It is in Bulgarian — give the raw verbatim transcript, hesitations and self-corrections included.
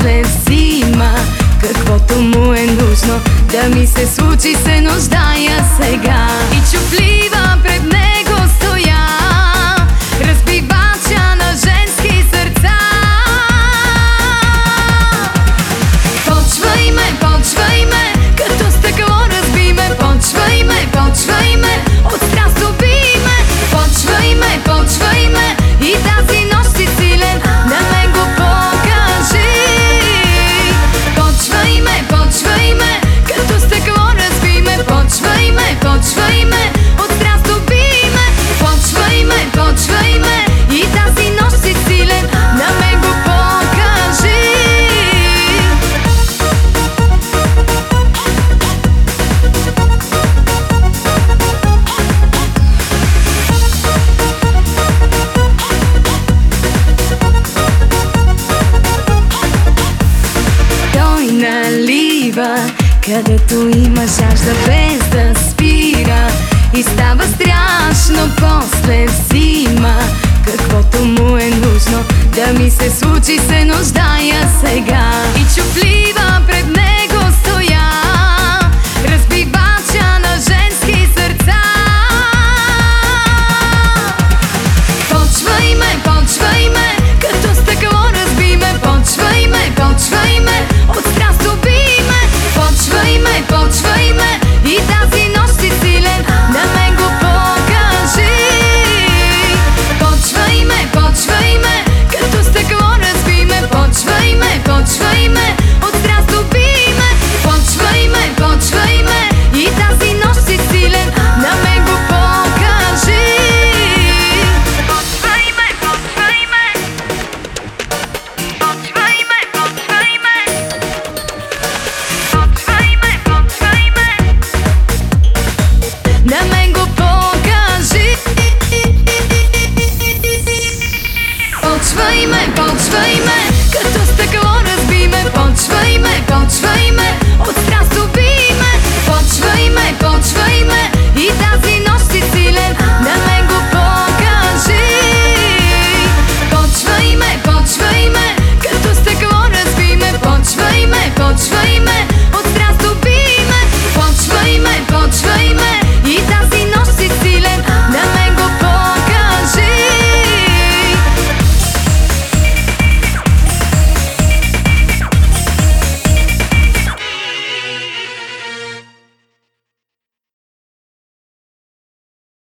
после взима каквото му е нужно. Да ми се случи, се нуждая сега. И чуплива пред него стоя, разбивача на женски сърца. Почвай ме, почвай ме, като стъкло разби ме. Почвай ме, почвай ме, от страст уби ме. Почвай ме, почвай ме, и тази нощ си силен, да ме го покажи. Почвай ме, почвай ме, като стъкло разби ме. Почвай ме, почвай ме, от страст уби ме. Почвай ме, почвай ме, и тази нощ си силен, да ме го покажи. Той налива, където има жажда без да спира, и става страшно, после взима каквото му е нужно. Да ми се случи, се нуждая сега.